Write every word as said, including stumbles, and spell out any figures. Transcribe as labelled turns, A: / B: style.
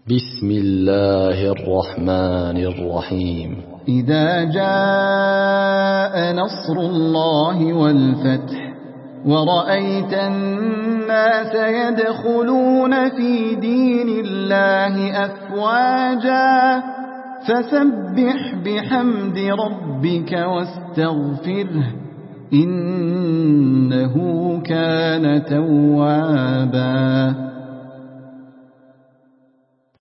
A: بسم الله الرحمن الرحيم.
B: إذا جاء نصر الله والفتح ورأيت الناس يدخلون في دين الله أفواجا فسبح بحمد ربك واستغفره إنه كان توابا.